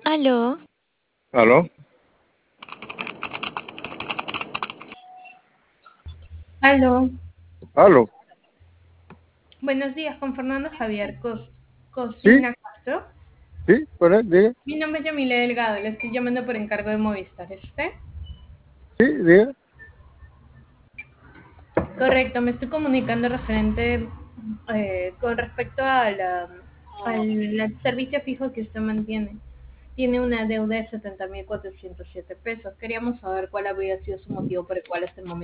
Aló, ¿Aló? Aló, ¿Aló? buenos días con Fernando Javier ¿Sí? Cocina Castro. ¿Sí? ¿Con él? Diga. Mi nombre es Yamile Delgado, le estoy llamando por encargo de Movistar. ¿Es usted? ¿Sí? Diga. Correcto, me estoy comunicando referente con respecto a al servicio fijo que usted mantiene. Tiene una deuda de 70.407 pesos. Queríamos saber cuál habría sido su motivo por el cual hasta el momento